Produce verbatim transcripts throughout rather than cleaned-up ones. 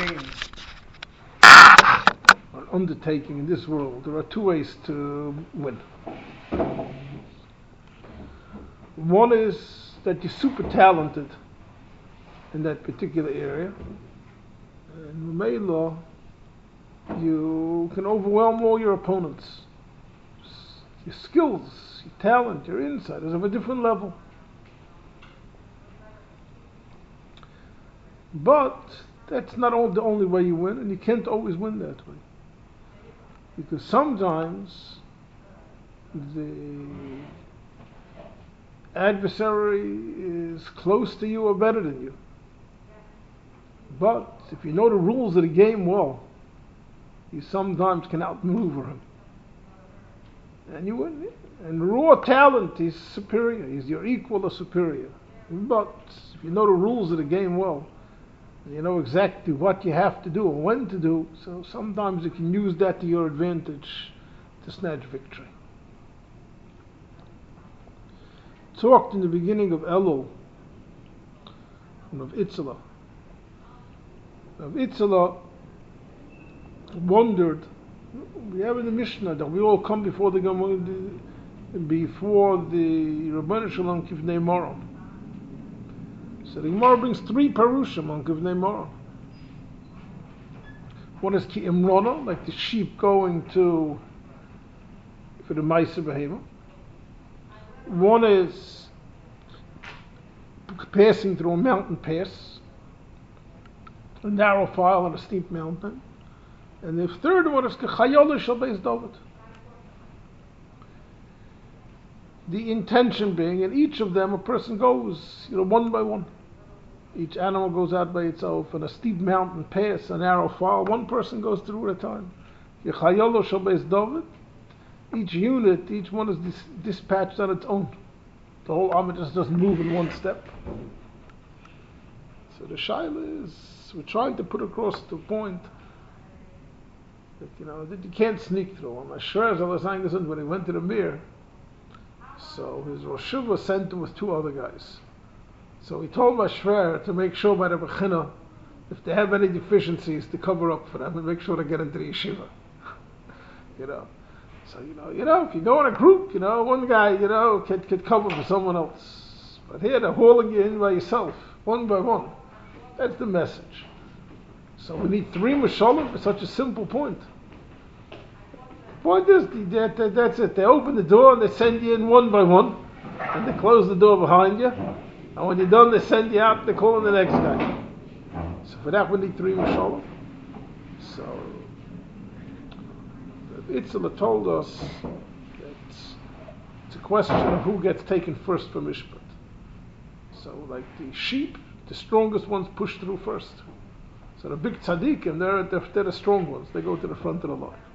gain or undertaking in this world, there are two ways to win. One is that you're super talented in that particular area, and Mela, you can overwhelm all your opponents. Your skills, your talent, your insight is of a different level. But that's not all the only way you win, and you can't always win that way. Because sometimes the adversary is close to you or better than you. But if you know the rules of the game well, you sometimes can outmaneuver him. And you win. And raw talent, he's superior. He's your equal or superior. But if you know the rules of the game well, you know exactly what you have to do and when to do, so sometimes you can use that to your advantage to snatch victory. Talked in the beginning of Elul and of Itzela. Of Itzela wondered, we have in the Mishnah that we all come before the before the Rabbeinu Shalom Kivnei Moron. So the Gemara brings three parushim on Kivnei Moron. One is Ki Imrona, like the sheep going to for the Ma'aser Behema. One is passing through a mountain pass, a narrow file on a steep mountain. And the third one is Kechayol Shel Beis David. The intention being, in each of them, a person goes, you know, one by one. Each animal goes out by itself, and a steep mountain pass, a narrow file, one person goes through at a time. Kechayol Shel Beis David. Each unit, each one is dis- dispatched on its own. The whole army just doesn't move in one step. So the shaila is, we're trying to put across the point that, you know, that you can't sneak through him. Ashraz al-Asang, when he went to the Mir, so his Rosh Hashanah sent him with two other guys. So he told Mashver to make sure by the Bechina, if they have any deficiencies, to cover up for them and make sure they get into the yeshiva. You know. So, you know, you know, if you go in a group, you know, one guy, you know, could, could cover for someone else. But here they're hauling you in by yourself, one by one. That's the message. So we need three mashalim for such a simple point. The point is, that, that, that's it. They open the door and they send you in one by one. And they close the door behind you. And when you're done, they send you out and they call in the next guy. So for that we need three mashalim. So Itzela told us that it's a question of who gets taken first for Mishpat. So, like the sheep, the strongest ones push through first. So the big tzaddikim, they're, they're, they're the strong ones. They go to the front of the line.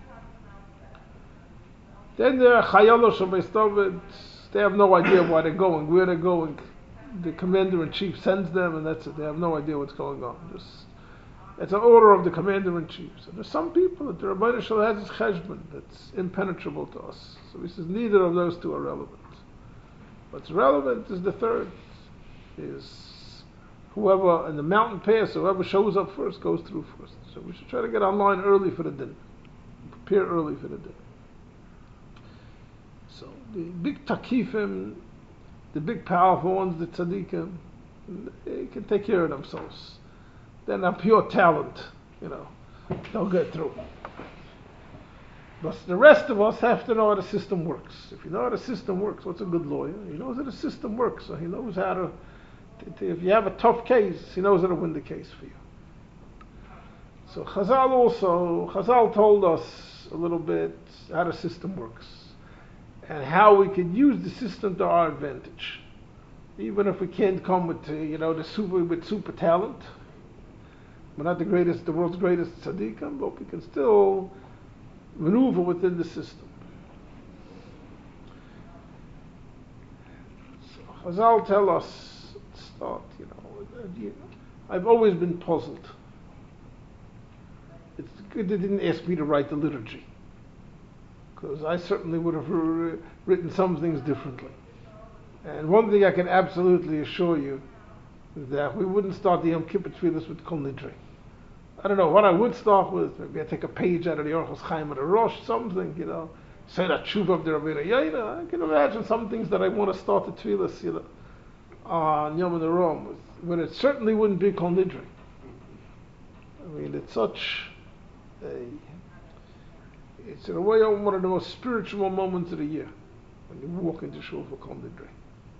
Then there are Chayalos Shel Beis David. They have no idea why they're going, where they're going. The commander-in-chief sends them, and that's it. They have no idea what's going on. Just It's an order of the commander-in-chief. So there's some people that the Rabbeinu Shalom has his cheshbon that's impenetrable to us. So he says neither of those two are relevant. What's relevant is the third, is whoever in the mountain pass, whoever shows up first goes through first. So we should try to get online early for the din. Prepare early for the din. So the big takifim, the big powerful ones, the tzaddikim, they can take care of themselves. They're not pure talent, you know. They'll get through. But the rest of us have to know how the system works. If you know how the system works, what's a good lawyer? He knows how the system works, so he knows how to, to, to if you have a tough case, he knows how to win the case for you. So Chazal also, Chazal told us a little bit how the system works and how we can use the system to our advantage. Even if we can't come with, uh, you know, the super, with super talent. We're not the greatest, the world's greatest tzaddikim, but we can still maneuver within the system. So Chazal tell us, start, you know, I've always been puzzled. It's good they didn't ask me to write the liturgy, because I certainly would have written some things differently. And one thing I can absolutely assure you is that we wouldn't start the Yom Kippur Tefillos with Kol Nidre. I don't know what I would start with. Maybe I take a page out of the Orchos Chaim of the Rosh, something, you know. Say that tshuva of the Rabbeinu Yoina. I can imagine some things that I want to start the tefillas, you know, on Yom HaRom with, but it certainly wouldn't be Kol Nidre. I mean, it's such a, it's in a way one of the most spiritual moments of the year when you walk into shul for Kol Nidre.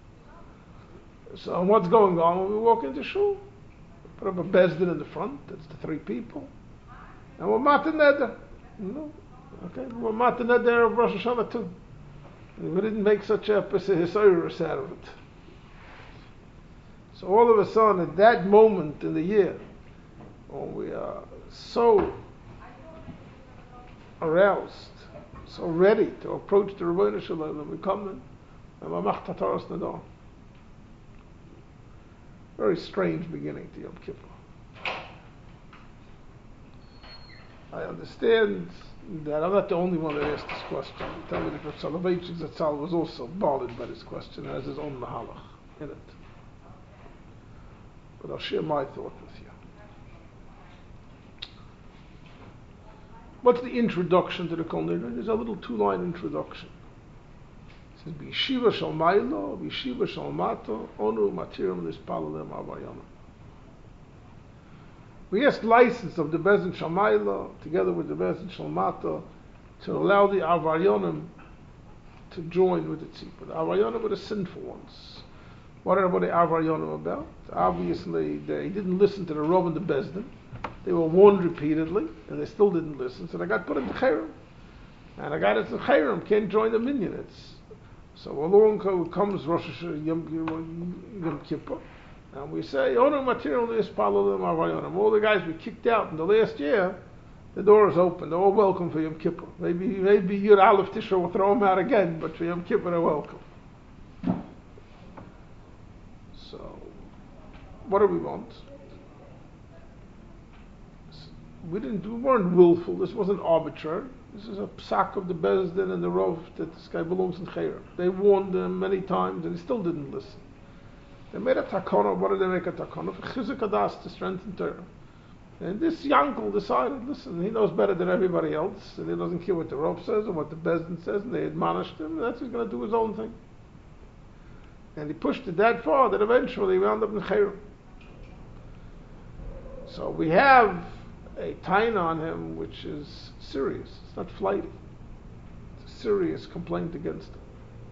So what's going on when we walk into shul? We put up a bezdin in the front. That's the three people, and we're matan neder, you know. Okay, we're matan neder of Rosh Hashanah too. And we didn't make such a hisayrus out of it. So all of a sudden, at that moment in the year, when we are so aroused, so ready to approach the Rebbeinu Shalom, we come in, and Mamach Tataras Nadar. Very strange beginning to Yom Kippur. I understand that I'm not the only one that asked this question. Tell me that Soloveitchik Zatzal was also bothered by this question, has his own mahalach in it. But I'll share my thought with you. What's the introduction to the Kol Nidre? There's a little two-line introduction. It says, B'yeshiva shel Mailo, B'yeshiva shel Mato, Onu matirim lispalelem avaryonim. We asked license of the Bezdin shel Mailo, together with the Bezdin shel Mato, to allow the avaryonim to join with the tzipah. The avaryonim were the sinful ones. What are the avaryonim about? Obviously, they didn't listen to the Rav and the Bezdin. They were warned repeatedly, and they still didn't listen. So they got put in the Chayrim. And a guy that's in Chayrim can't join the minyan. It's, so along comes Rosh Hashanah, Yom, Yom Kippur, and we say, Onu material ispalelem avaryonim. All the guys we kicked out in the last year, the door is open. They're all welcome for Yom Kippur. Maybe maybe Yud Aleph Tishrei will throw them out again, but for Yom Kippur they're welcome. So, what do we want? We didn't. We weren't willful. This wasn't arbitrary. This is a psak of the Bezdin and the Rav that this guy belongs in Chayrim. They warned them many times, and he still didn't listen. They made a takana. What did they make a takana? For chizuk adas, to strengthen Torah. And this Yankel decided, listen, he knows better than everybody else, and he doesn't care what the Rav says or what the Bezdin says, and they admonished him, and that's he's going to do his own thing. And he pushed it that far that eventually he wound up in Chayrim. So we have a taina on him which is serious. It's not flighty. It's a serious complaint against him.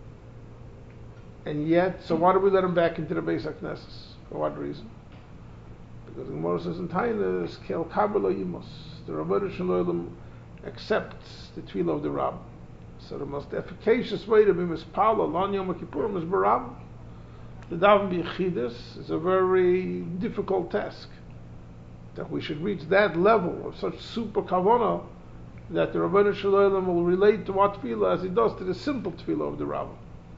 And yet, so why do we let him back into the Beis HaKnesses? For what reason? Because the Gemara says in taina is kel kabbalah yimos. The Rebbeinu Shalom accepts the tefillah of the Rab. So the most efficacious way to be mispala lan Yom Kippurim is barab. The daven b'yechidus is a very difficult task. That we should reach that level of such super kavanah that the Rebbeinu Shalom will relate to what tefillah as he does to the simple tefillah of the Rabbah.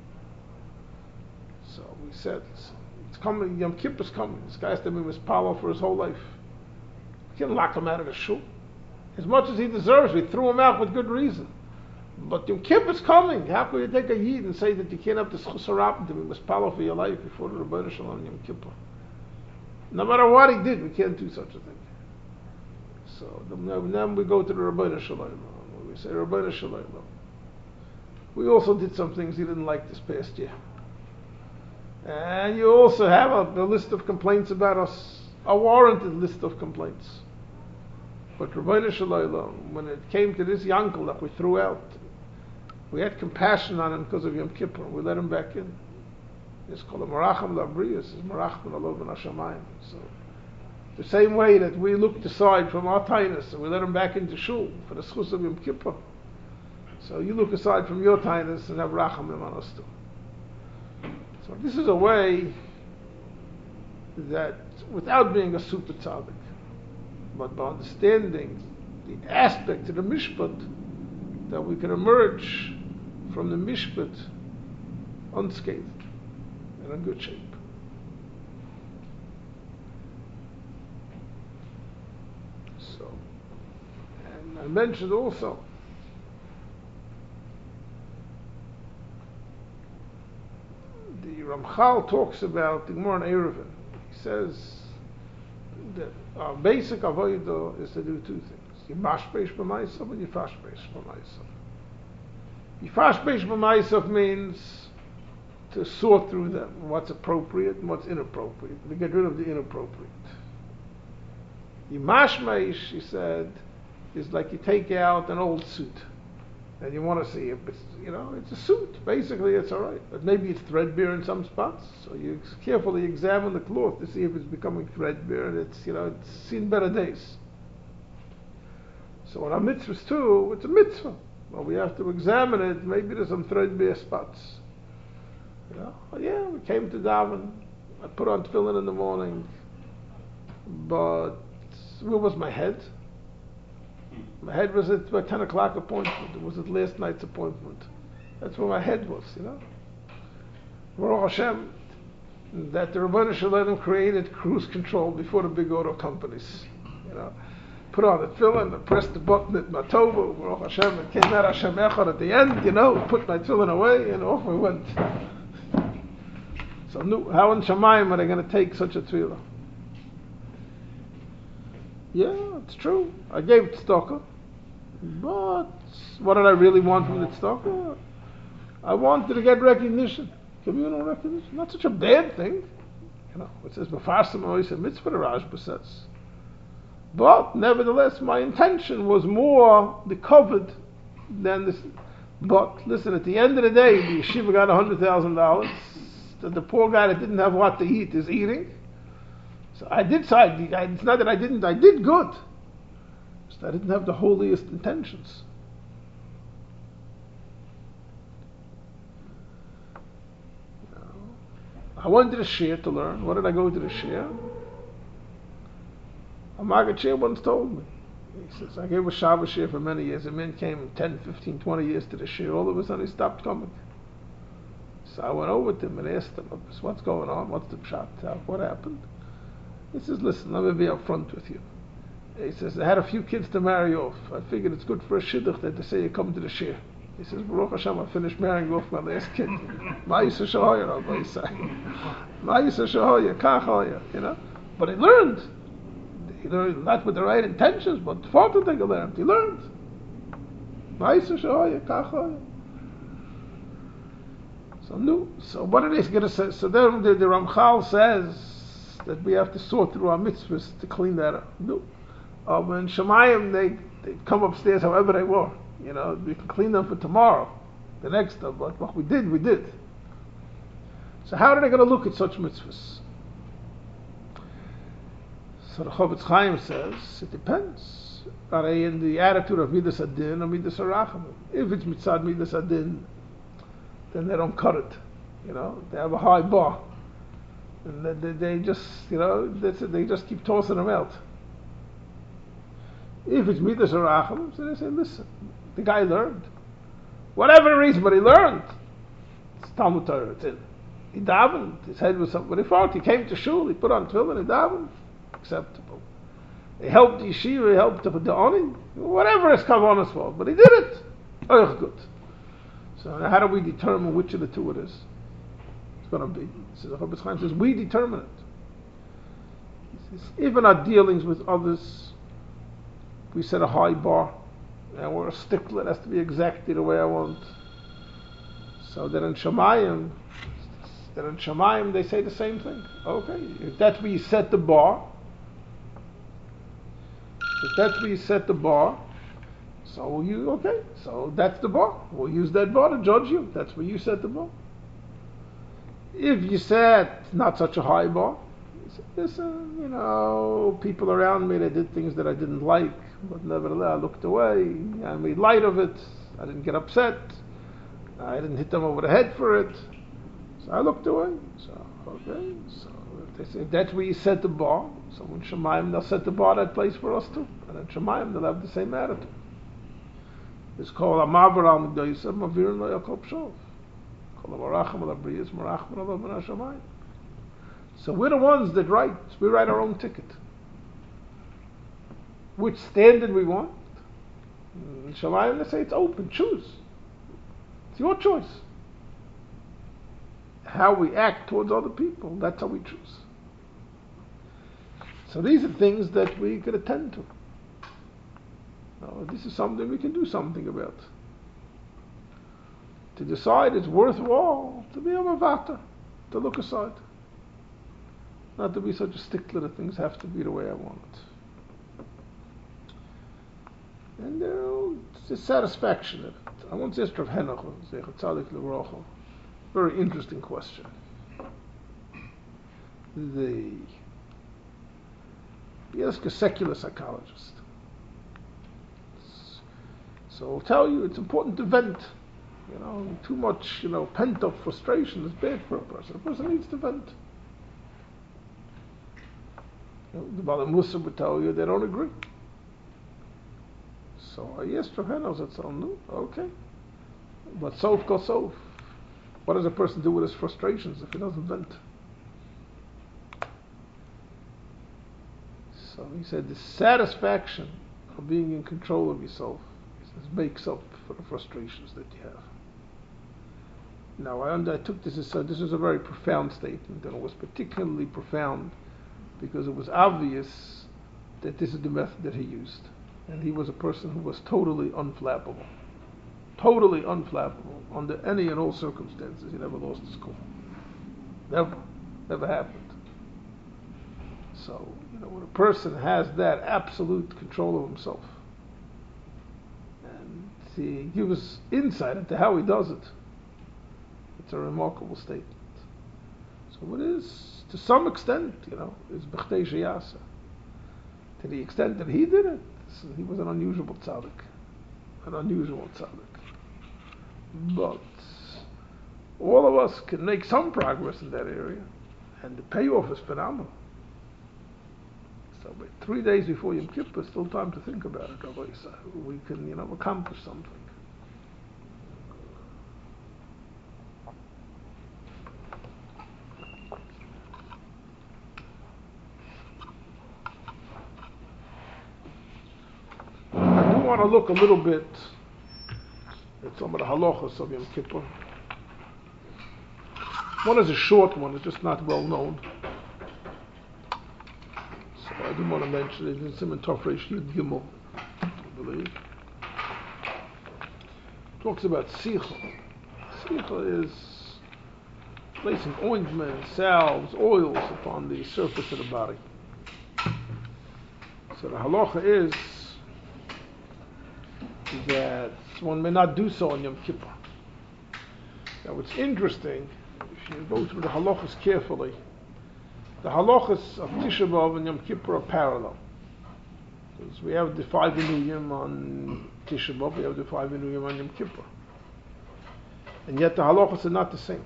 So we said, it's coming, Yom Kippur's coming. This guy has to be mispala for his whole life. We can't lock him out of the shul. As much as he deserves, we threw him out with good reason. But Yom Kippur's coming. How can you take a yid and say that you can't have the schus harabim to be mispala for your life before the Rebbeinu Shalom Yom Kippur? No matter what he did, we can't do such a thing. So then we go to the Rebbeinu Shalom. We say, Rebbeinu Shalom. We also did some things he didn't like this past year. And you also have a, a list of complaints about us, a warranted list of complaints. But Rebbeinu Shalom, when it came to this Yankel that we threw out, we had compassion on him because of Yom Kippur. We let him back in. It's called a maracham labrius. It's maracham alov ben hashamayim. So the same way that we looked aside from our tainus and we let him back into shul for the schus of Yom Kippur. So you look aside from your tainus and have rachamim on us too. So this is a way that, without being a super tzaddik, but by understanding the aspect of the mishpat, that we can emerge from the mishpat unscathed. In good shape. So, and I mentioned also the Ramchal talks about the Gemara in Eruvin. He says the uh, basic avodah is to do two things. You mashbesh b'maisav and you fashbesh b'maisav. You fashbesh b'maisav means to sort through them, what's appropriate and what's inappropriate, to get rid of the inappropriate. You mashmesh, she said, is like you take out an old suit and you want to see if it's, you know, it's a suit. Basically, it's all right, but maybe it's threadbare in some spots. So you carefully examine the cloth to see if it's becoming threadbare and it's, you know, it's seen better days. So on our mitzvahs too, it's a mitzvah. Well, we have to examine it. Maybe there's some threadbare spots. You know, oh, yeah, we came to daven. I put on tefillin in the morning, but where was my head? My head was at my ten o'clock appointment. It was at last night's appointment. That's where my head was, you know. Baruch Hashem, that the Rabbanu Shalom created cruise control before the big auto companies, you know. Put on the tefillin and pressed the button at Matovu, Baruch Hashem, and came out Hashem Echad at the end, you know, put my tefillin away, and off we went. So how in Shamayim are they going to take such a tefillah? Yeah, it's true. I gave tzedakah, but what did I really want from the tzedakah? I wanted to get recognition, communal recognition. Not such a bad thing, you know. It says Mefarsim always said mitzvah. The Rashba says, but nevertheless, my intention was more the covered than this. But listen, at the end of the day, the yeshiva got a hundred thousand dollars. That the poor guy that didn't have what to eat is eating. So I did side. It's not that I didn't. I did good. Just I didn't have the holiest intentions. You know, I went to the shir to learn. What did I go to the shir? A Maggid shir once told me. He says, I gave a Shabbos shir for many years. A man came ten, fifteen, twenty years to the shir. All of a sudden he stopped coming. So I went over to him and asked him, what's going on? What's the pshat? What happened? He says, listen, let me be up front with you. He says, I had a few kids to marry off. I figured it's good for a shidduch that they say you come to the shir. He says, Baruch Hashem, I finished marrying off my last kid. Ma'isa shahoya, Rabbi Yisai. Ma'isa shahoya, kachoya, you know. But he learned. He learned not with the right intentions, but far to take a learned. He learned. Ma'isa shahoya, kachoya. So no. So what are they going to say? So then the, the Ramchal says that we have to sort through our mitzvahs to clean that up. No. Uh, when Shemayim, they, they come upstairs however they were. You know, we can clean them for tomorrow, the next day. But what we did, we did. So how are they going to look at such mitzvahs? So the Chofetz Chaim says, it depends. Are they in the attitude of Midas Adin or Midas Arachamim? If it's Mitzad Midas Adin, then they don't cut it, you know. They have a high bar, and they, they, they just, you know, that's it, they just keep tossing them out. If it's midas or racham, so they say, listen, the guy learned, whatever reason, but he learned. It's Talmud Torah. It's in. He davened. His head was something. But he fought. He came to shul. He put on tefillin. He davened. Acceptable. He helped the yeshiva. He helped the oning. Whatever his kavanah was, but he did it. Oh, good. So now how do we determine which of the two it is? It's going to be. So the Chofetz Chaim says we determine it. He says, even our dealings with others, we set a high bar, and we're a stickler. It has to be exactly the way I want. So that in Shemayim, that in Shemayim they say the same thing. Okay, if that's where you set the bar, if that's where you set the bar. So you, okay, so that's the bar. We'll use that bar to judge you. That's where you set the bar. If you set not such a high bar, you say, listen, you know, people around me, they did things that I didn't like, but nevertheless I looked away. I made light of it. I didn't get upset. I didn't hit them over the head for it. So I looked away. So, okay, so if they say if that's where you set the bar, so in Shemayim they'll set the bar that place for us too. And in Shemayim they'll have the same attitude. It's called Amavar al Migdayisa, Mavirin lo Yaakov Shov. Called Marachim al Abriyas, Marachim al Avon HaShamayim. So we're the ones that write. We write our own ticket. Which standard we want? In Shamayim they say it's open. Choose. It's your choice. How we act towards other people, that's how we choose. So these are things that we could attend to. Now, this is something we can do something about. To decide it's worthwhile to be a mavata, to look aside. Not to be such a stickler that things have to be the way I want it. And there uh, it's a satisfaction in it. I once asked Rav Henoch, Zecher Tzadik Livrocha, very interesting question. The he asked a secular psychologist. So I'll tell you, it's important to vent. You know, too much, you know, pent-up frustration is bad for a person. A person needs to vent. You know, the Bala Musa would tell you they don't agree. So I asked Rav Henoch, I said, no, okay. But sof kol sof. What does a person do with his frustrations if he doesn't vent? So he said the satisfaction of being in control of yourself is, makes up for the frustrations that you have. Now I, I took this as uh, this was a very profound statement, and it was particularly profound because it was obvious that this is the method that he used, and he was a person who was totally unflappable, totally unflappable under any and all circumstances. He never lost his cool, never, never happened. So, you know, when a person has that absolute control of himself, and he gives insight into how he does it, it's a remarkable statement. So it is, to some extent, you know, is b'chtei sheyasa. To the extent that he did it, so he was an unusual tzaddik, an unusual tzaddik. But all of us can make some progress in that area, and the payoff is phenomenal. So, but three days before Yom Kippur, still time to think about it. Rabbi Yisrael. We can, you know, accomplish something. I do want to look a little bit at some of the halachas of Yom Kippur. One is a short one; it's just not well known. I do want to mention it in Simon Tofresh Yud Gimel, I believe. It talks about sicha. Sicha is placing ointment, salves, oils upon the surface of the body. So the halacha is that one may not do so on Yom Kippur. Now what's interesting, if you go through the halachas carefully, the halachas of Tisha B'Av and Yom Kippur are parallel. Because we have the five Inuyim on Tisha B'Av, we have the five Inuyim on Yom Kippur. And yet the halachas are not the same.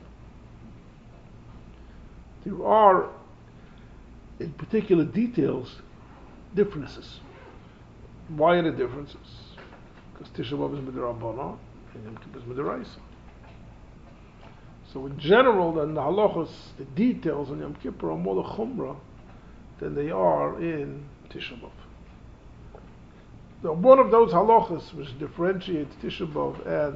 There are, in particular details, differences. Why are the differences? Because Tisha B'Av is Midrabanan and Yom Kippur is Midraisa. So in general, then the halachas, the details on Yom Kippur are more the chumrah than they are in Tisha B'Av. Now, one of those halachas which differentiates Tisha B'Av and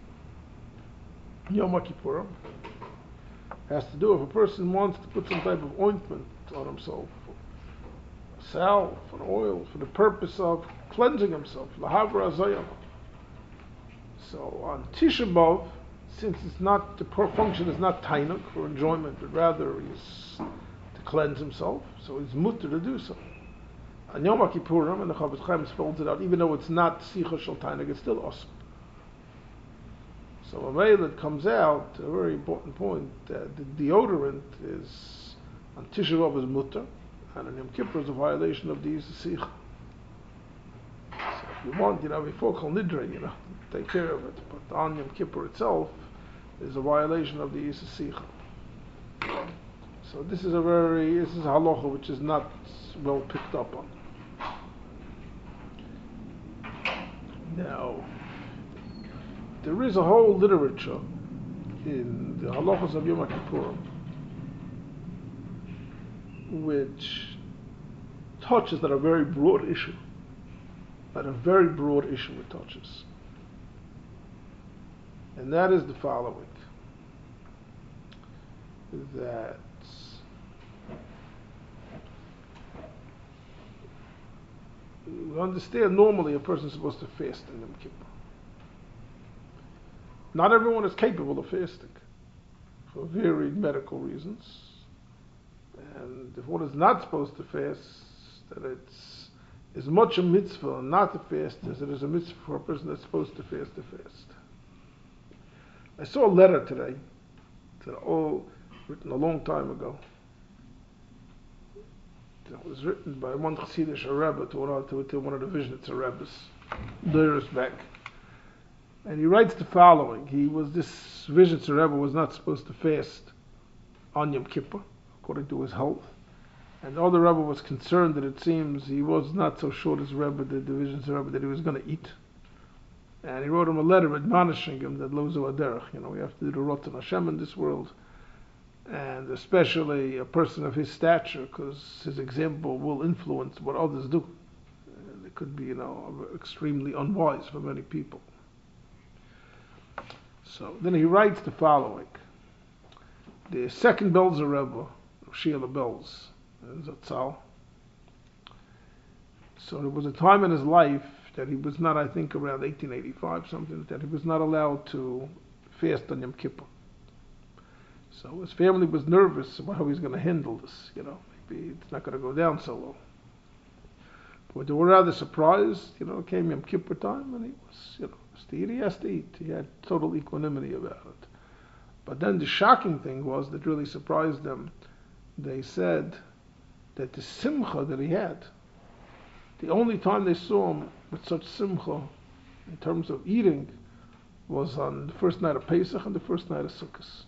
Yom Kippurim has to do if a person wants to put some type of ointment on himself, salve, an oil, for the purpose of cleansing himself, lahavra azayam. So on Tisha B'Av, since it's not, the function is not tainuk for enjoyment, but rather is to cleanse himself, so it's mutter to do so. On Yom Kippurim, and the Chavetz Chaim spells it out, even though it's not sicha shel tainuk, it's still awesome. So a veil that comes out, a very important point, that the deodorant is, on Tisha B'Av is mutter, and on Yom Kippur is a violation of the sicha. So if you want, you know, before Kol Nidre, you know, take care of it, but on Yom Kippur itself, is a violation of the Yisasicha. So this is a very, this is a halacha which is not well picked up on. Now, there is a whole literature in the halachas of Yom Kippurim which touches on a very broad issue, on a very broad issue it touches. And that is the following, that You understand normally a person is supposed to fast in Yom Kippur. Not everyone is capable of fasting for varied medical reasons. And if one is not supposed to fast, then it's as much a mitzvah not to fast as it is a mitzvah for a person that's supposed to fast to fast. I saw a letter today, to all written a long time ago. It was written by one Chassidish Rebbe to one, to, to one of the Vishnitzer Rebbes, years back. And he writes the following. He was, this Vishnitzer Rebbe was not supposed to fast on Yom Kippur, according to his health. And the other Rebbe was concerned that it seems he was not so sure as Rebbe, the Vishnitzer Rebbe, that he was going to eat. And he wrote him a letter admonishing him that lo zu haderech, you know, we have to do the Ratzon Hashem in this world. And especially a person of his stature, because his example will influence what others do. And it could be, you know, extremely unwise for many people. So then he writes the following. The second Belzer Rebbe, Sheila Belz, Zatzal. So there was a time in his life that he was not, I think around eighteen eighty-five, something like that, he was not allowed to fast on Yom Kippur. So his family was nervous about how he's going to handle this, you know, maybe it's not going to go down so well. But they were rather surprised, you know, it came Yom Kippur time and he was, you know, to eat, he has to eat. He had total equanimity about it. But then the shocking thing was that really surprised them. They said that the simcha that he had, the only time they saw him with such simcha in terms of eating was on the first night of Pesach and the first night of Sukkot.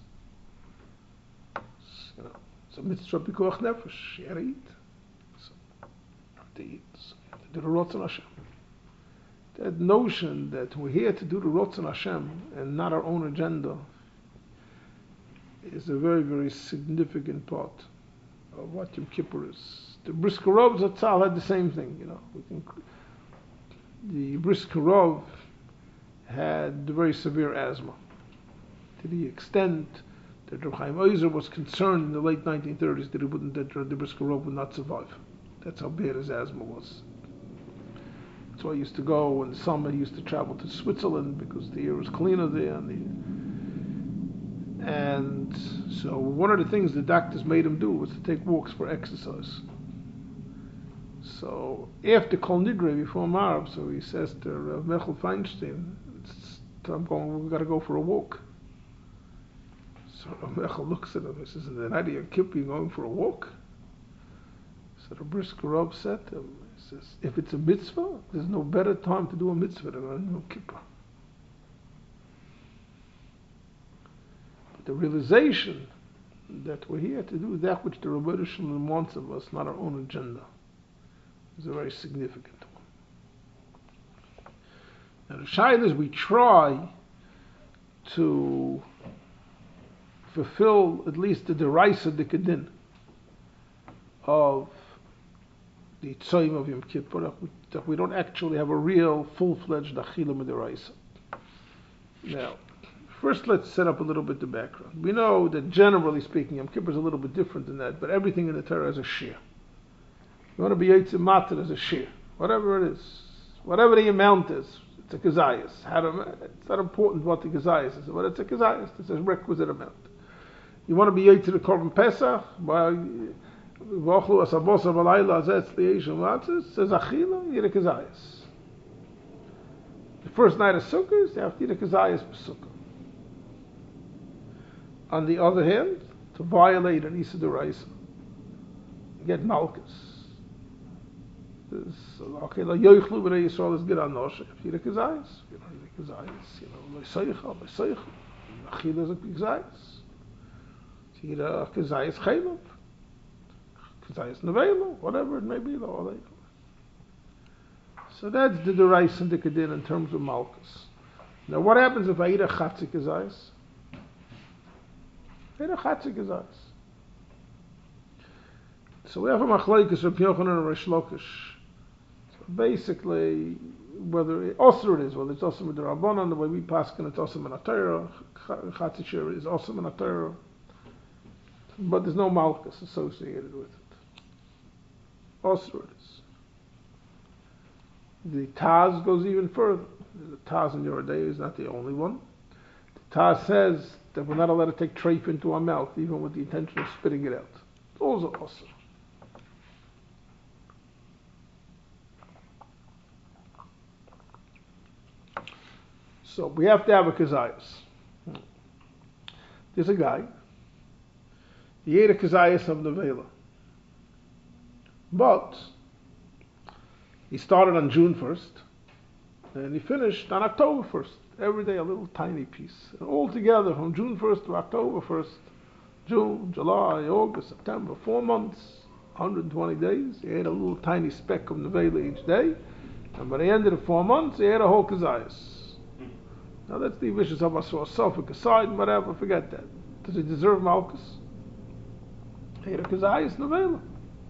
You know, so mitzvah pikuach nefesh, you had to eat. So you have to eat. So you have to do the Ratzon Hashem. That notion that we're here to do the Ratzon Hashem and not our own agenda is a very, very significant part of what Yom Kippur is. The Brisker Rov Zatzal had the same thing, you know. We think the Brisker Rov had very severe asthma to the extent that Reb Chaim Ozer was concerned in the late nineteen thirties that he wouldn't, that the Brisker Rov would not survive. That's how bad his asthma was. So I used to go in the summer. He used to travel to Switzerland because the air was cleaner there. And, the, and so one of the things the doctors made him do was to take walks for exercise. So after Kol Nidre, before Marab, so he says to Rav Mechel Feinstein, I'm going, we've got to go for a walk. So Rav Mechel looks at him and says, in the night of Yom Kippur, you're going for a walk? So the Brisker Rov said to him, he says, if it's a mitzvah, there's no better time to do a mitzvah than on Yom Kippur. But the realization that we're here to do that which the Rebbeinu Shalom wants of us, not our own agenda, is a very significant one. Now the shayla is we try to fulfill at least the deraisa dikadin of the Tzayim of Yom Kippur, that we don't actually have a real full-fledged Achila Midiraisa. Now, first let's set up a little bit the background. We know that generally speaking, Yom Kippur is a little bit different than that, but everything in the Torah is a shir. You want to be Yitzim Matir as a shir, whatever it is, whatever the amount is, it's a kazayas. It's not important what the kazayas is, but it's a kazayas, it's a requisite amount. You want to be Yitzim the Korban Pesach, well, V'ochlu asabosa v'layla azetz li'eshim matzis, says achila, you eat a kazayas. The first night of Sukkot, you have to eat a kazayas b'sukkah. On the other hand, to violate an Issa D'Oraisa, get malchus. Achila yoichlu b'nei Yisrael is get anosh, you eat a kazayas. You don't eat a kazayas, you know, lo'isaycha, lo'isaycha. Achila is a kazayas. You eat a kazayas chaylav. Kazayas Nevela, whatever it may be, though. So that's the Derais and the Kedin in terms of Malchus. Now, what happens if I eat a Chatzi Kazayas? I eat a Chatzi Kazayas. So we have a Machlaikas of Yochanan and Reish Lakish. So basically, whether it, also it is, whether it's also with the Rabbanon, the way we pass, and it's also in a Torah, Chatzi Shir is also in a Torah, but there's no Malchus associated with it. Also it is. The Taz goes even further. The Taz in Yoreh De'ah is not the only one. The Taz says that we're not allowed to take treif into our mouth, even with the intention of spitting it out. Those are also. So we have to have a kazayas. There's a guy. He ate a kazayas of nevela, but he started on June first, and he finished on October first. Every day a little tiny piece. And altogether, from June first to October first, June, July, August, September, four months, one hundred twenty days, he ate a little tiny speck of nevela each day, and by the end of the four months, he ate a whole kazayas. Now let's leave issues of us Sophic aside, whatever, forget that. Does he deserve malchus? He ate a kazayas nevela.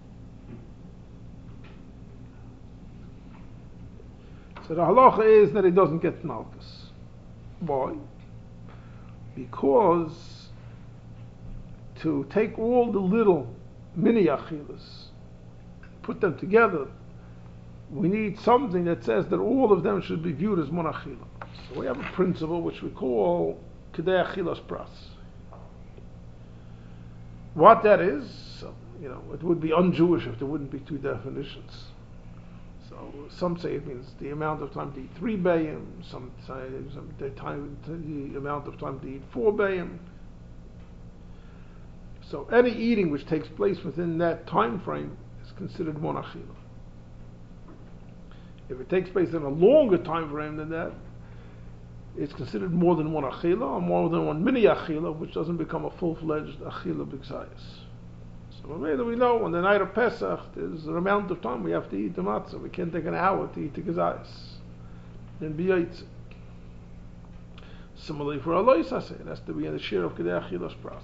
So the halacha is that he doesn't get malchus. Why? Because to take all the little mini achilas, put them together, we need something that says that all of them should be viewed as one achila. So we have a principle which we call kedei achilas pras. What that is, so, you know, it would be un-Jewish if there wouldn't be two definitions. So some say it means the amount of time to eat three bayim, some say some the, time, the amount of time to eat four bayim. So any eating which takes place within that time frame is considered one achila. If it takes place in a longer time frame than that, it's considered more than one achila, or more than one mini achila, which doesn't become a full-fledged achila b'ksayis. So we know on the night of Pesach, there's an amount of time we have to eat the matzah. We can't take an hour to eat the kazayis. Then b'yaitz. Similarly for alois, I say, it has to be in the share of kedei achilas pras.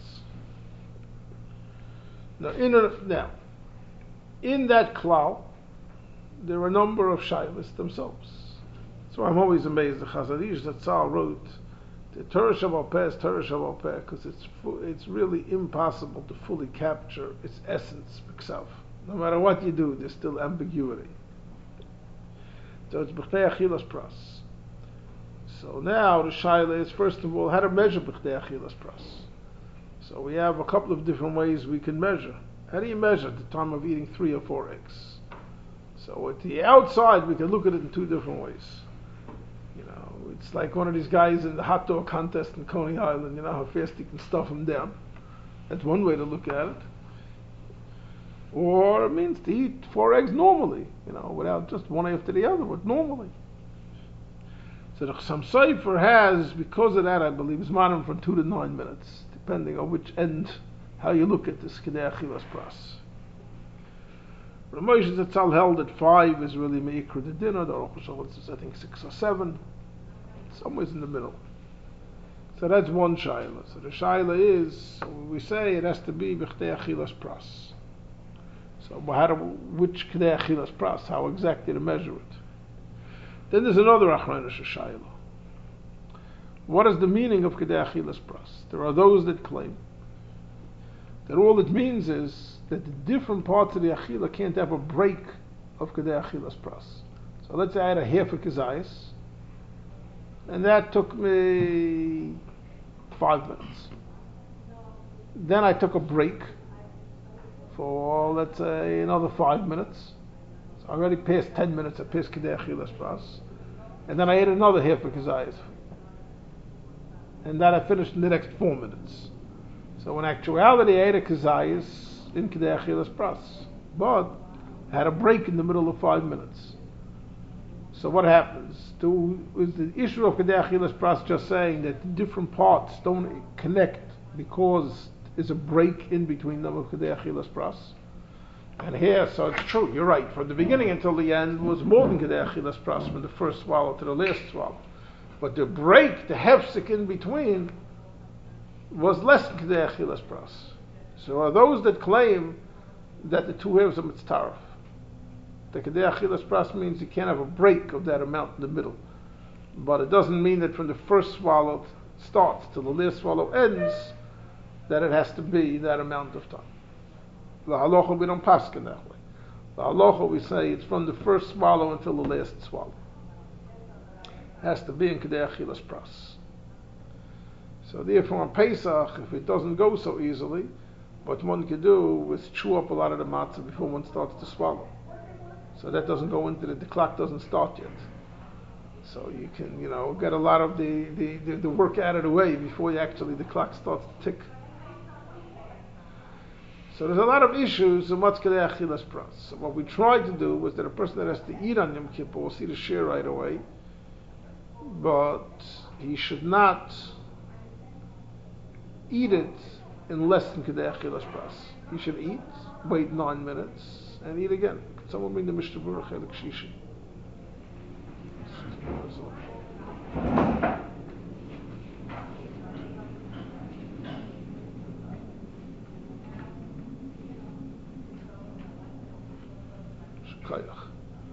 Now, in a, now, in that klal, there are a number of shaylas themselves. So I'm always amazed the Chazon Ish that Tzal wrote the Torah Shabbat Peh is Torah Shabbat Peh because it's fu- it's really impossible to fully capture its essence itself. No matter what you do, there's still ambiguity. So it's B'chtei Achilas Pras. So now the shayla is first of all how to measure B'chtei Achilas Pras. So we have a couple of different ways we can measure. How do you measure the time of eating three or four eggs? So at the outside, we can look at it in two different ways. You know, it's like one of these guys in the hot dog contest in Coney Island. You know how fast you can stuff them down. That's one way to look at it. Or it means to eat four eggs normally, you know, without just one after the other, but normally. So the Chassam Sofer has, because of that, I believe, is modern from two to nine minutes, depending on which end, how you look at this kedei achilas pras. Ramoshe Zatzal held that five is really meikra the dinner. The Aruch HaShulchan is I think six or seven, somewhere in the middle. So that's one shayla. So the shayla is we say it has to be b'chtei achilas pras. So how do, which kedei achilas pras? How exactly to measure it? Then there's another achronish shayla. What is the meaning of kedei achilas pras? There are those that claim that all it means is that the different parts of the achila can't have a break of kedei achilas pras. So let's say I had a half a kazayas, and that took me five minutes. Then I took a break for, let's say, another five minutes. So I already passed ten minutes, I passed kedei achilas pras. And then I ate another half a kazayas. And then I finished in the next four minutes. So in actuality, I ate a kazayas in kedei achilas pras, but I had a break in the middle of five minutes. So what happens? To, is the issue of kedei achilas pras just saying that the different parts don't connect because there's a break in between them of kedei achilas pras? And here, so it's true, you're right, from the beginning until the end was more than kedei achilas pras, from the first swallow to the last swallow. But the break, the hefsek in between, was less than kedei achilas pras. So are those that claim that the two halves are mitztaref. The kedei achilas pras means you can't have a break of that amount in the middle. But it doesn't mean that from the first swallow starts till the last swallow ends, that it has to be that amount of time. The halacha we don't paskin that way. The halacha we say it's from the first swallow until the last swallow. It has to be in Kedei Achilas Pras. So therefore on Pesach, if it doesn't go so easily, what one can do is chew up a lot of the matzah before one starts to swallow. So that doesn't go into the, the clock doesn't start yet. So you can, you know, get a lot of the, the, the, the work out of the way before you actually the clock starts to tick. So there's a lot of issues in what's Kedei Achilas Pras. So what we tried to do was that a person that has to eat on Yom Kippur will see the share right away, but he should not eat it in less than Kedei Achilas Pras. He should eat, wait nine minutes, and eat again. Could someone bring the Mishnah Berurah Chelik Shishi? Shkayach.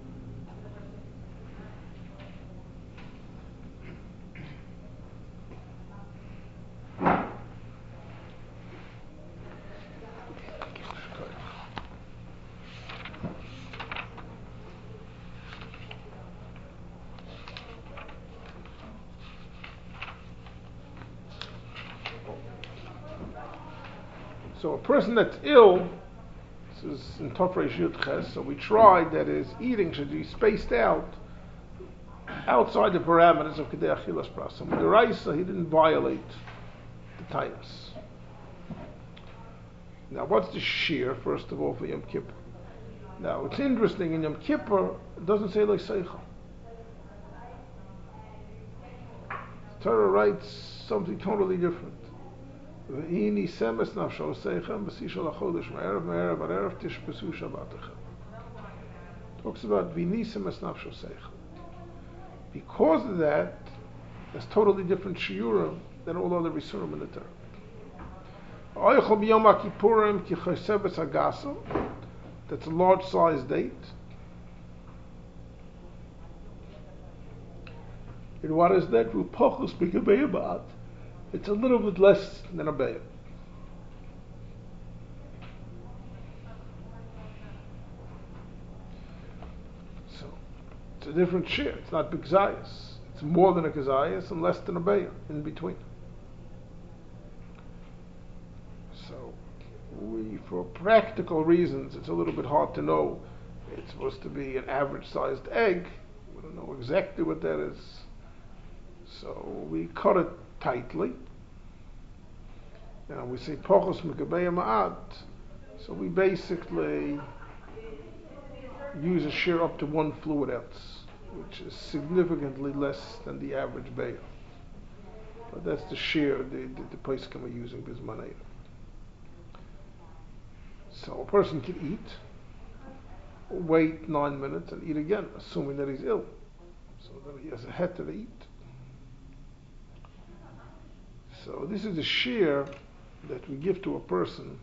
So a person that's ill, this is in Tofresh Yud Ches, so we tried that his eating should be spaced out outside the parameters of Kedei Achilas Pras. And with the Raisa, he didn't violate the times. Now, what's the shear, first of all, for Yom Kippur? Now, it's interesting, in Yom Kippur, it doesn't say like Seichel. The Torah writes something totally different. V'ini semes nafsho seichem b'sishol hachodesh ma'erev ma'erev ma'erev tishpesu shabbatechem. Talks about v'ini semes nafsho seichem. Because of that, there's totally different shiurim than all other risurim in the Torah. Oichel b'yom ha'kippurim ki chosebes hagaso. That's a large size date. And what is that? Rupochus b'gebeyabat. It's a little bit less than a bayah. So, it's a different share. It's not big zayas. It's more than a kazayas and less than a bayah in between. So, we, for practical reasons, it's a little bit hard to know. It's supposed to be an average-sized egg. We don't know exactly what that is. So, we cut it tightly. Now we say Pochos Mekabeya Ma'at, so we basically use a shear up to one fluid ounce, which is significantly less than the average bayah. But that's the shear the, the, the place can be using Bismanei. So a person can eat, wait nine minutes and eat again, assuming that he's ill. So then he has a heter to eat. So this is the shear that we give to a person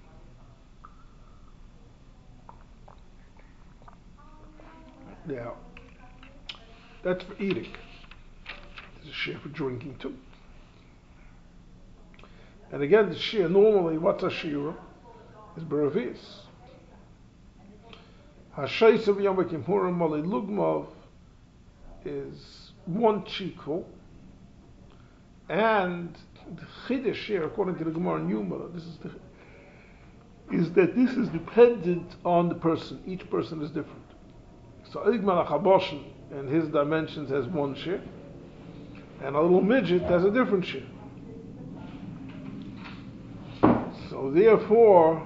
now. That's for eating. There's a shear for drinking too. And again, the shear, normally, what's a shear? Is beravis. Hashaysa v'yom ha'kimpurim mali lugmov is one chikul, and the Chiddush here, according to the Gemara in Yuma, this is the, is that this is dependent on the person. Each person is different. So Igman HaChaboshen and his dimensions has one share, and a little midget has a different share. So therefore,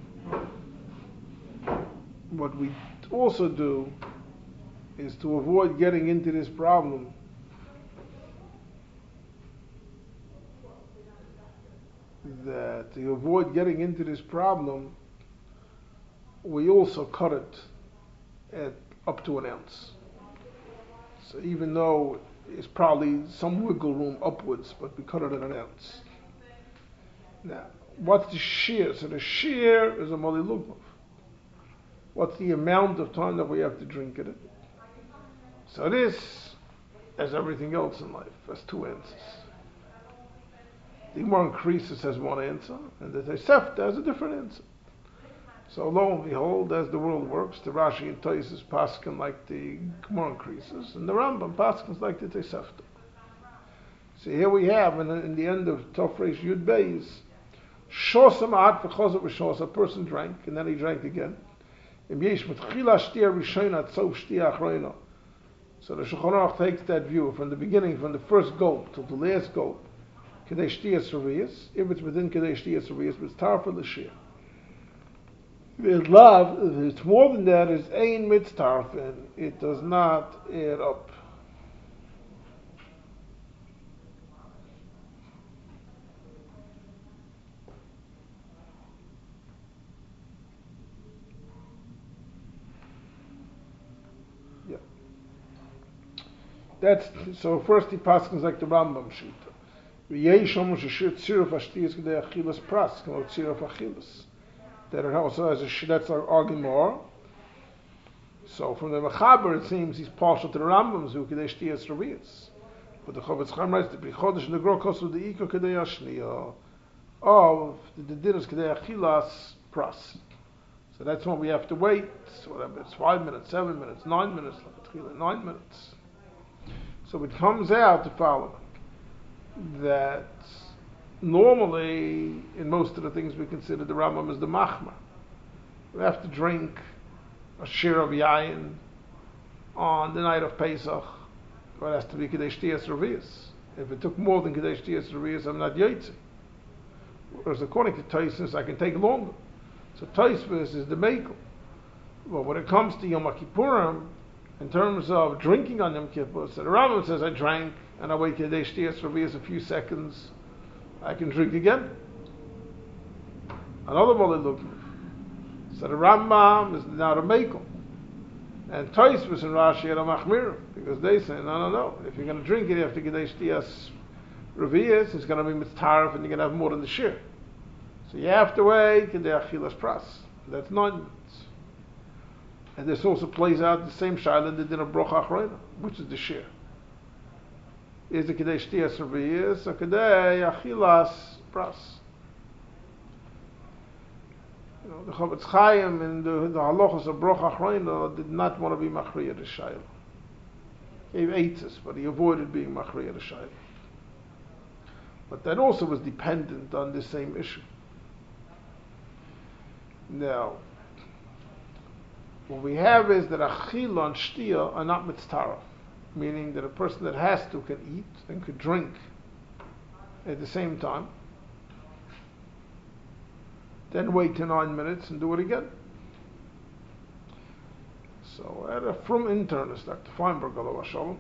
what we also do is to avoid getting into this problem. That to avoid getting into this problem, we also cut it at up to an ounce. So even though there's probably some wiggle room upwards, but we cut it at an ounce. Now, what's the shear? So the shear is a mali lugmov. What's the amount of time that we have to drink it? So this, as everything else in life, has two answers. The Gemara in Krisis has one answer, and the Tosefta has a different answer. So lo and behold, as the world works, the Rashi and Tosfos paskin like the Gemara increases, and the Rambam paskins like the Tosefta. So here we have, in, in the end of Tofresh Yud Beis, Shosam Ad v'Chozar v'Shos, a person drank, and then he drank again. Im Yesh Mitchila Shtia Rishona Tzov Shtia Achroina. So the Shulchan Aruch takes that view from the beginning, from the first gulp till the last gulp, Kedei Shtia Surviyas. If it's within Kedei Shtia Surviyas, it's tar for the Shir. With love, if it's more than that, it's Ein Mitztarfin. It does not add up. Yeah. That's so. First, he passes like the Rambam Shita. V'yeshom sheshir tziruf ashtiyas k'dei achilas pras, k'mo tziruf achilas. That it also has a that's our argument. So from the Mechaber it seems he's partial to the Rambam's who k'dei shtiyas reviyas. But the Chofetz Chaim writes the B'chodesh negro kosu the iko k'dei ashniya of the dinas k'dei achilas pras. So that's when we have to wait. So whatever it's five minutes, seven minutes, nine minutes, nine minutes. So it comes out the following: that normally, in most of the things we consider the Rambam is the machma. We have to drink a shir of yayin on the night of Pesach. Or it has to be Kedei Shtiyas Reviyas. If it took more than Kedei Shtiyas Reviyas, I'm not Yotze. Whereas according to Tosfos, I can take longer. So Tosfos is the Mekel. Well, when it comes to Yom Kippurim, in terms of drinking on Yom Kippur, so the Rambam says I drank and I wait Kedei Shtiyas Reviyas a few seconds, I can drink again. Another one look. So the Rambam is now the Mekel. And Tosfos and Rashi are Machmir, because they say, no, no, no. If you're going to drink it, you have to get Shtiyas Reviyas, it's going to be mitzaref, and you're going to have more than the shir. So you have to wait Kedei Achilas Pras. That's nine minutes. And this also plays out the same shaila that did a Brocha Achroina, which is the shir. Is it Kedei Shtiyas Reviyas or Kedei Achilas Pras? You know, the Chofetz Chaim and the, the halachos of Brocha Achroina did not want to be Machriya the Shaila. He ate this, but he avoided being Machriya the Shaila. But that also was dependent on this same issue. Now, what we have is that Achila and Shtia are not mitztara, meaning that a person that has to can eat and could drink at the same time, then wait till nine minutes and do it again. So I had a from internist, Doctor Feinberg, Alav Shalom.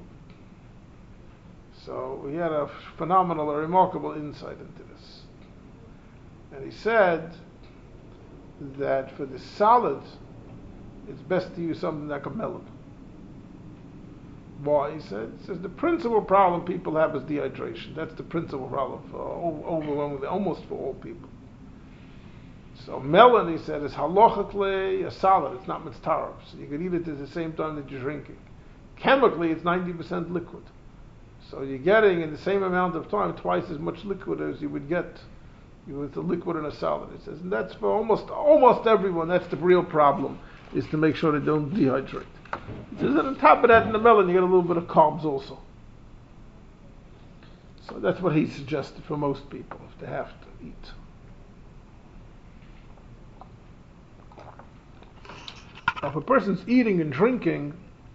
So he had a phenomenal, a remarkable insight into this. And he said that for the salad, it's best to use something like a melon. Why? He said, he says the principal problem people have is dehydration. That's the principal problem for overwhelmingly, almost for all people. So melon, he said, is halachically a salad. It's not mitzvah. So you can eat it at the same time that you're drinking. Chemically, it's ninety percent liquid. So you're getting in the same amount of time twice as much liquid as you would get with the liquid in a salad. It says, and that's for almost almost everyone. That's the real problem, is to make sure they don't dehydrate. It says, and on top of that, in the melon, you get a little bit of carbs also. So that's what he suggested for most people if they have to eat. Now, if a person's eating and drinking,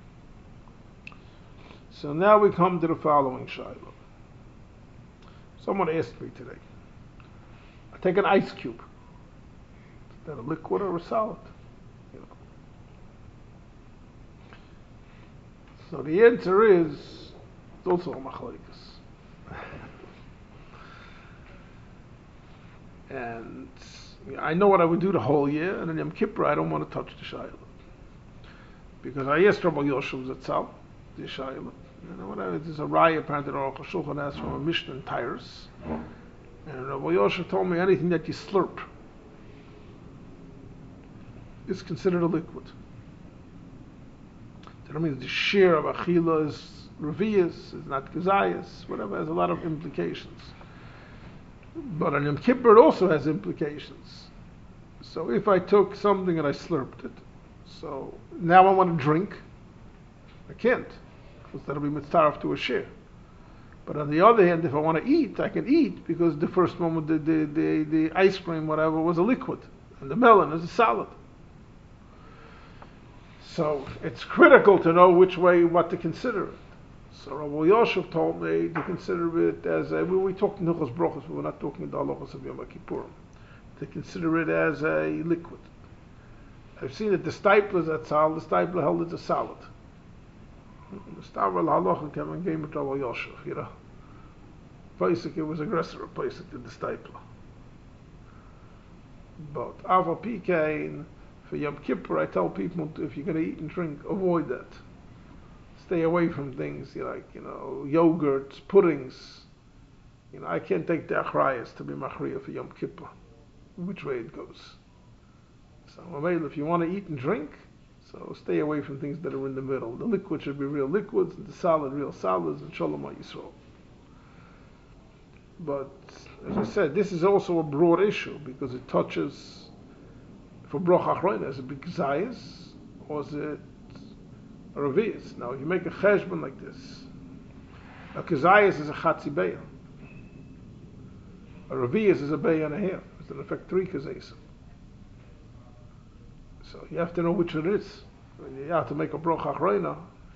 so now we come to the following shayla. Someone asked me today, I take an ice cube. Is that a liquid or a solid? You know. So the answer is, it's also a machlokes. And I know what I would do the whole year, and in Yom Kippur I don't want to touch the shayla. Because I asked Rabbi Yosef Zatzal, the shayla. You know what? There's a raya apparently that Aruch HaShulchan has from a Mishnah in Tyrus, and Rabbi Yosef told me anything that you slurp is considered a liquid. That means the share of achila is reviyas, is not gezayas, whatever, has a lot of implications. But on Yom Kippur it also has implications. So if I took something and I slurped it, so now I want to drink, I can't, because that'll be mitzaref to a share. But on the other hand, if I want to eat, I can eat, because the first moment the, the, the, the ice cream, whatever, was a liquid, and the melon is a solid. So it's critical to know which way, what to consider it. So Rabbi Yosef told me to consider it as a, we were talking Hilchos Brochos, we were not talking the halachos of Yom Kippurim, to consider it as a liquid. I've seen that the stipler is a salad, the stipler held it's a salad. The Stavra halacha came and gave it to Rabbi Yosef, you know. Pesach, it was aggressor of Pesach did the stipler. But Ava Pikain, for Yom Kippur, I tell people, if you're going to eat and drink, avoid that. Stay away from things like, you know, yogurts, puddings. You know, I can't take the achrayas to be machriya for Yom Kippur, which way it goes. So, if you want to eat and drink, so stay away from things that are in the middle. The liquid should be real liquids, and the solid, real solids, and Shalom Yisrael. But, as I said, this is also a broad issue, because it touches, for Broch Achrona, is it big zayis, or is it a revius? Now, if you make a cheshbon like this, a kazayis is a chatzi beya. A revius is a beya and a half. It's in effect three kazayis. So you have to know which it is. When you have to make a broch achrona,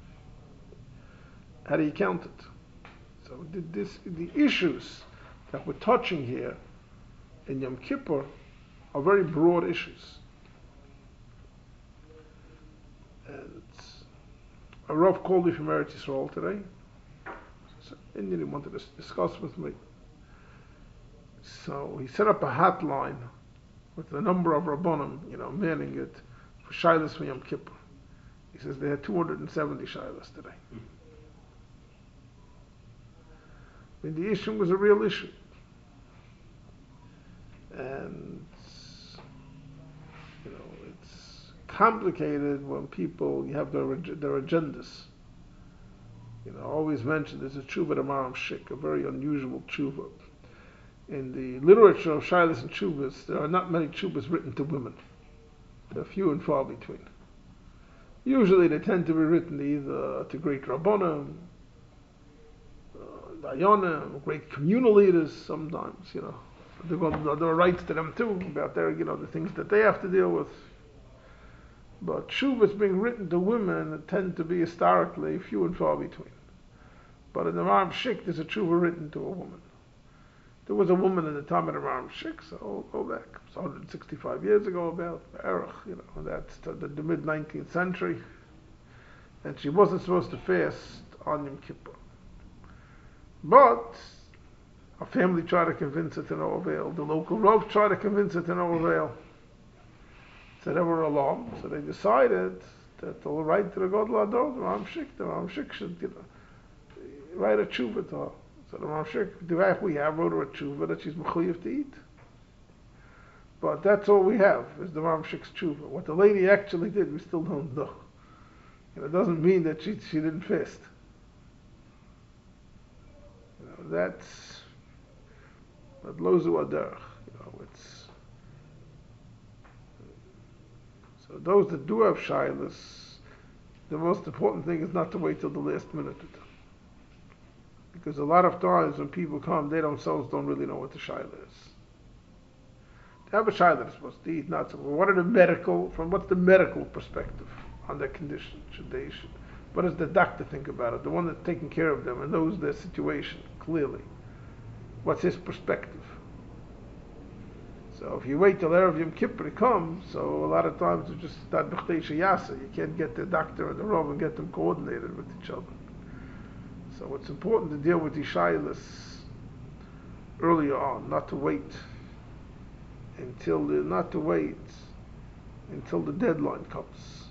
how do you count it? So the, this, the issues that we're touching here in Yom Kippur are very broad issues. And a Rav called me from Eretz Yisrael today. So Indian he wanted to discuss with me. So he set up a hotline with the number of Rabbanim, you know, manning it for Shilas for Yom Kippur. He says they had two hundred seventy Shilas today. I mean, the issue was a real issue. And, you know, it's complicated when people, you have their, their agendas. You know, I always mention there's a tshuva to Maram Shik, a very unusual tshuva. In the literature of Shilas and Tshuvas, there are not many Tshuvas written to women. They're few and far between. Usually they tend to be written either to great Rabbanim, uh, Dayanim, great communal leaders sometimes, you know. There are rights to them too, about their, you know, the things that they have to deal with. But Tshuvas being written to women tend to be historically few and far between. But in the Maram Shik, there's a Tshuva written to a woman. There was a woman in the time of the Maram Shik, so go back, it's one hundred sixty-five years ago about, Erech, you know, that's the, the mid-nineteenth century. And she wasn't supposed to fast on Yom Kippur. But her family tried to convince her to no avail. The local Rav tried to convince her to no avail. So they were alarmed, so they decided that they'll write to the God Lador, the Maram Shik, the Maram Shik should, you know, write a tshuva to her. So the Maram Shik, the way we have, wrote her a tshuva that she's mechuyev to eat. But that's all we have, is the Maram Shik's tshuva. What the lady actually did, we still don't know. And it doesn't mean that she she didn't fast. You know, that's but lozu aderech. You know, it's so those that do have shilas, the most important thing is not to wait till the last minute. Because a lot of times when people come, they themselves don't really know what the shaila is. They have a shaila they're supposed to eat, not so. What are the medical, from what's the medical perspective on their condition? Should they, should, what does the doctor think about it? The one that's taking care of them and knows their situation clearly. What's his perspective? So if you wait till Erev Yom Kippur to come, so a lot of times it's just not b'chtei sheyasa. You can't get the doctor and the rav and get them coordinated with each other. So it's important to deal with the shaylas earlier on, not to wait until the, not to wait until the deadline comes.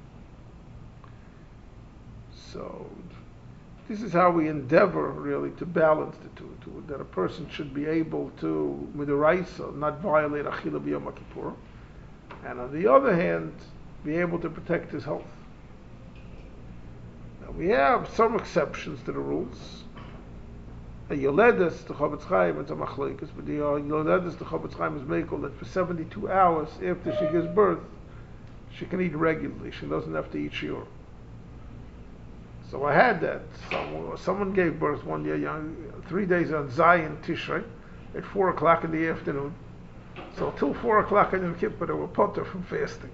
So this is how we endeavor really to balance the two, to, that a person should be able to, with the raisa, not violate Achila b'Yom Kippur, and on the other hand, be able to protect his health. Now, we have some exceptions to the rules. a Yoledes, the Chofetz Chaim, it's a Machlokes, but the uh, Yoledes, the Chofetz Chaim is Meikel that for seventy-two hours after she gives birth, she can eat regularly. She doesn't have to eat shiur. So I had that. Someone, someone gave birth one year, young, three days on Zion Tishrei, at four o'clock in the afternoon. So till four o'clock in Yom Kippur, they were potter from fasting.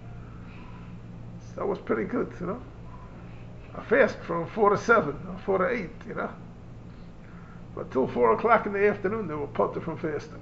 So that was pretty good, you know. I fast from four to seven, or four to eight, you know. But till four o'clock in the afternoon, they were potter from fasting.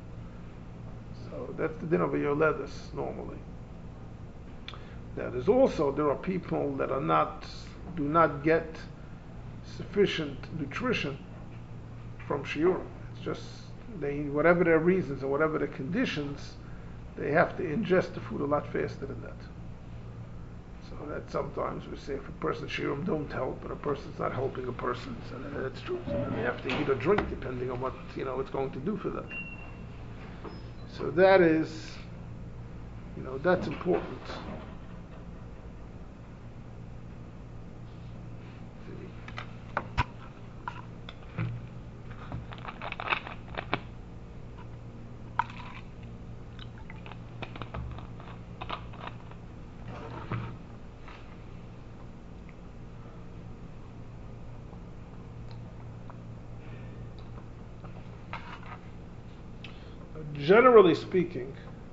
So that's the din of a Yoledes normally. Now there's also, there are people that are not, do not get sufficient nutrition from shiur. It's just, they, whatever their reasons and whatever their conditions, they have to ingest the food a lot faster than that. So that sometimes we say if a person's shiurim don't help, but a person's not helping a person, so that's true. So then they have to eat or drink depending on what, you know, it's going to do for them. So that is, you know, that's important. Generally speaking,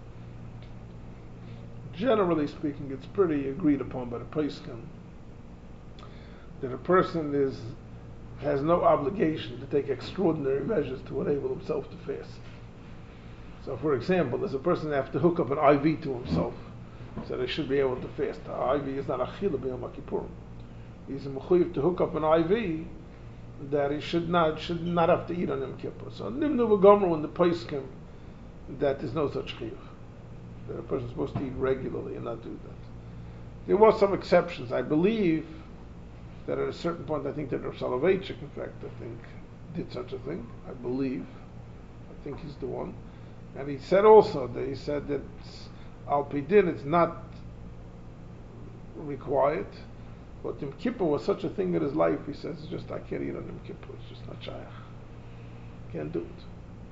generally speaking, it's pretty agreed upon by the poskim that a person is has no obligation to take extraordinary measures to enable himself to fast. So, for example, there's a person that has to hook up an I V to himself, so they should be able to fast. The I V is not a chila b'yom kippurim. He's a mechuyev to hook up an I V that he should not should not have to eat on Yom Kippur. So, nimnu v'gomru in the poskim that there's no such chiyuv. That a person is supposed to eat regularly and not do that. There were some exceptions. I believe that at a certain point, I think that Rav Soloveitchik, in fact, I think, did such a thing. I believe. I think he's the one. And he said also that he said that al pidin it's not required. But Yom Kippur was such a thing in his life, he says, it's just I can't eat on Yom Kippur. It's just not shayach. Can't do it.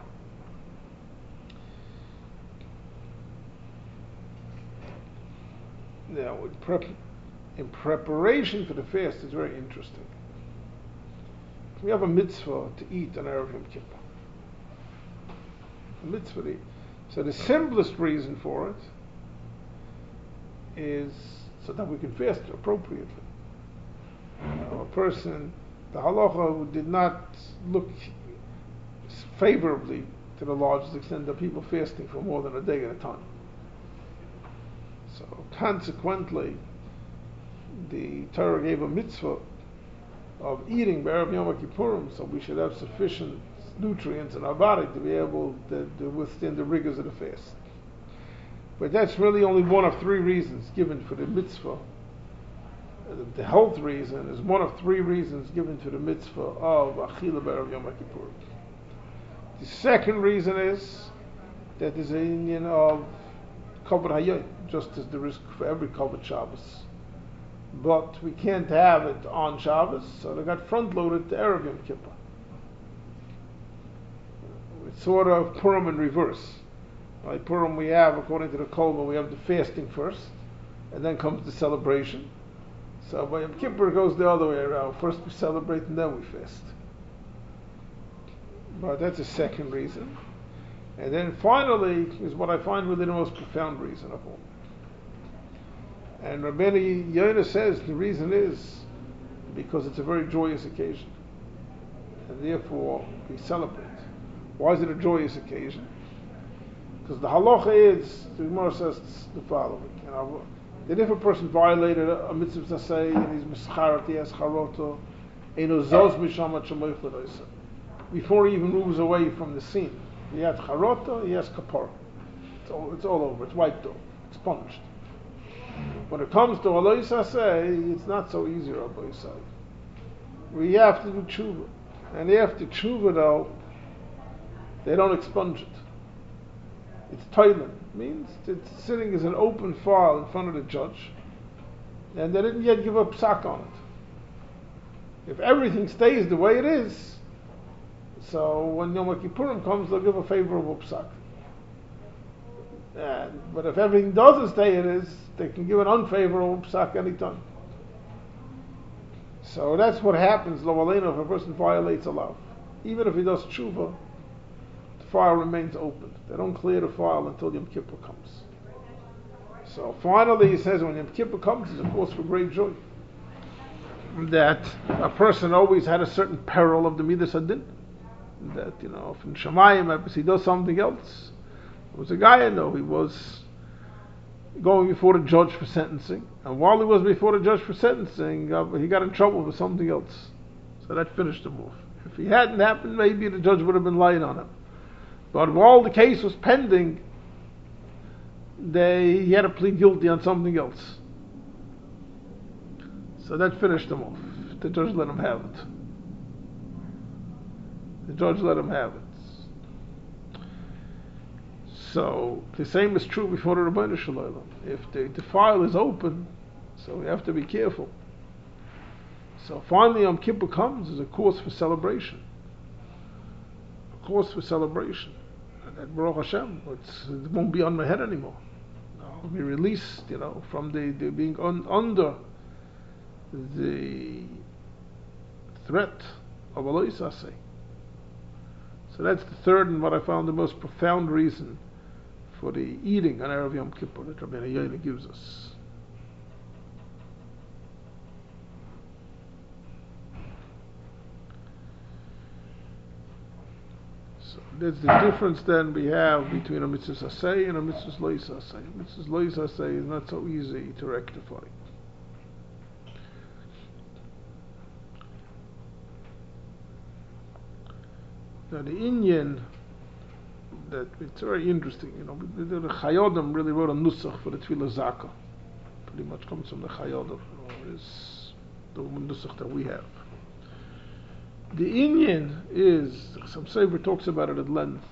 Now, in, prep, in preparation for the fast, it's very interesting. We have a mitzvah to eat on Erev Yom Kippur. A mitzvah to eat. So the simplest reason for it is so that we can fast appropriately. You know, a person, the halacha did not look favorably to the largest extent of people fasting for more than a day at a time. So consequently, the Torah gave a mitzvah of eating B'erev Yom Kippurim, so we should have sufficient nutrients in our body to be able to, to withstand the rigors of the fast. But that's really only one of three reasons given for the mitzvah. The health reason is one of three reasons given to the mitzvah of Achila B'erev Yom Kippurim. The second reason is that there's an union of Kavod Hayom, just as there is for every Kavod Shabbos. But we can't have it on Shabbos, so they got front-loaded to Erev Yom Kippur. It's sort of Purim in reverse. Like Purim we have, according to the Kolma, we have the fasting first, and then comes the celebration. So by Yom Kippur it goes the other way around. First we celebrate and then we fast. But that's a second reason. And then finally is what I find really the most profound reason of all. And Rabbeinu Yonah says the reason is because it's a very joyous occasion. And therefore we celebrate. Why is it a joyous occasion? Because the halacha is, the Gemara says the following. You know, that if a person violated a, a mitzvah say and he's mischarat, he has charoto, eino zos mishamat shemoich l'roisa. Before he even moves away from the scene, he has charoto, he has kapara. It's all, it's all over. It's wiped off. It's punished. When it comes to alois hasei, it's not so easy, Rabbi Yisai. We have to do tshuva, and after tshuva, though, they don't expunge it. It's toilet. Means it's sitting as an open file in front of the judge, and they didn't yet give a psak on it. If everything stays the way it is, So when Yom Kippurim comes, they'll give a favorable psak. And, but if everything doesn't stay it is, they can give an unfavorable psak anytime. So that's what happens, lo aleinu, if a person violates a law. Even if he does tshuva, the file remains open. They don't clear the file until Yom Kippur comes. So finally he says when Yom Kippur comes, it's a cause for great joy. That a person always had a certain peril of the Midas Hadin. That, you know, from Shamayim, if he does something else. There was a guy I know, he was going before the judge for sentencing. And while he was before the judge for sentencing, uh, he got in trouble with something else. So that finished him off. If he hadn't happened, maybe the judge would have been lying on him. But while the case was pending, they, he had to plead guilty on something else. So that finished him off. The judge let him have it. The judge let him have it. So the same is true before the Rebbeinu Shalom. If the, the file is open, so we have to be careful. So finally Yom Kippur comes as a cause for celebration. A cause for celebration. And that Baruch Hashem, it's, it won't be on my head anymore. I'll be released, you know, from the, the being un, under the threat of Alois Aseh. So that's the third and what I found the most profound reason for the eating on Erev Yom Kippur that Rabbeinu Yonah gives us. So there's the difference then we have between a mitzvah aseh and a mitzvah lois aseh. A mitzvah lois aseh is not so easy to rectify. Now the Inyan, that it's very interesting, you know, the, the Chayodim really wrote a nusach for the Tefillah Zakah. Pretty much comes from the Chayodim, or is the nusach that we have. The Inyan is, some Sefer talks about it at length,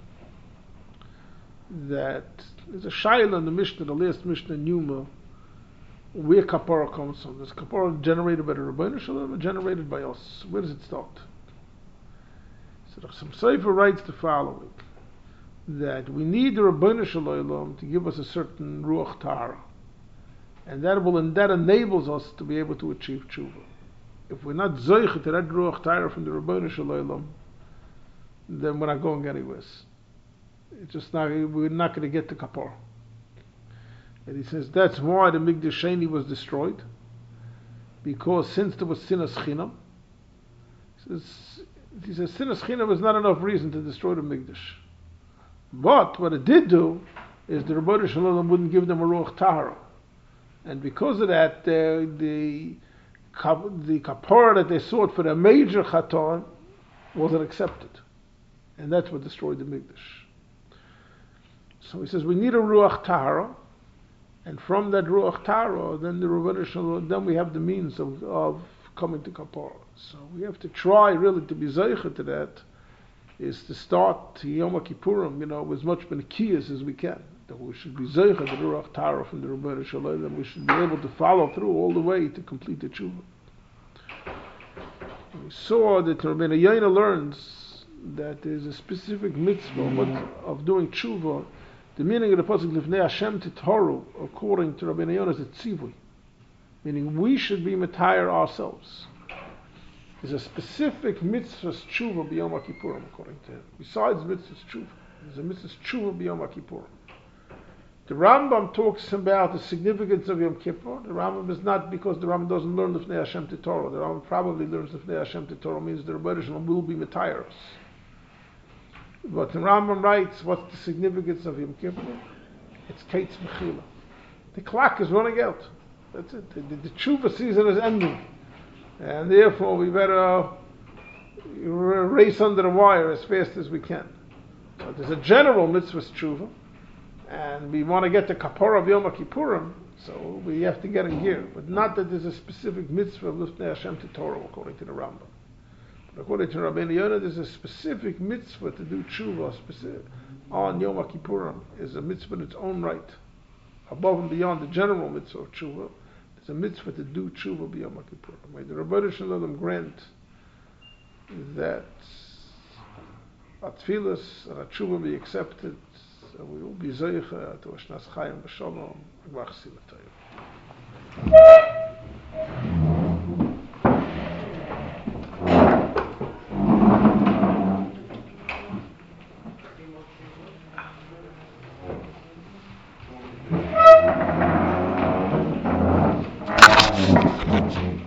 that there's a shayla in the Mishnah, the last Mishnah in Yuma, where kapara comes from. Is kapara generated by the Rebbeinu Shalom or generated by us? Where does it start? So the some Sefer writes the following, that we need the Rebbeinu Shalom to give us a certain ruach tahara, and that will and that enables us to be able to achieve tshuva. If we're not zoich to that ruach tahara from the Rebbeinu Shalom, then we're not going anywhere. It's just not, we're not going to get to kapar. And he says that's why the Migdash Sheni was destroyed, because since there was sinas chinam, he says, he says sinas chinam was not enough reason to destroy the Migdash. But what it did do is the Rebbeinu Shalom wouldn't give them a ruach tahara, and because of that, the the the kapara that they sought for the major chatan wasn't accepted, and that's what destroyed the Migdash. So he says we need a ruach tahara, and from that ruach tahara, then the Rebbeinu Shalom, then we have the means of, of coming to kapara. So we have to try really to be zeicha to that, is to start Yom Kippurim, you know, with as much benekiyas as we can. That we should be zeicha the ruach tahara from the Rebbeinu Shalom, and we should be able to follow through all the way to complete the tshuva. We saw that Rabbeinu Yonah learns that there is a specific mitzvah of doing tshuva. The meaning of the pasuk Lifnei Hashem Titoru, according to Rabbeinu Yonah, is a tzivui, meaning we should be metayr ourselves. There's a specific mitzvah tshuva b'Yom Kippurim, according to him. Besides mitzvah tshuva, there's a mitzvah tshuva b'Yom Kippurim. The Rambam talks about the significance of Yom Kippur. The Rambam is not because the Rambam doesn't learn Lifnei Hashem Titoru. The Rambam probably learns Lifnei Hashem Titoru means the Rebbeinu Shalom will be metayr us. But the Rambam writes, what's the significance of Yom Kippur? It's Kates Mechila. The clock is running out. That's it. The, the, the tshuva season is ending. And therefore we better race under the wire as fast as we can. So there's a general mitzvah tshuva, and we want to get the kapara of Yom Kippurim, so we have to get in gear. But not that there's a specific mitzvah of Lifnei Hashem Titoru, according to the Rambam. According to Rabbeinu Yonah, there's a specific mitzvah to do tshuva specific on Yom Kippurim. Is a mitzvah in its own right, above and beyond the general mitzvah of tshuva. There's a mitzvah to do tshuva b'Yom Kippurim. May the Rebbeinu Shalom grant that our tefillas and our tshuva be accepted, and we will be zeicha to Ashnas Chaim b'Shalom, Gmach Silatayim. Thank you.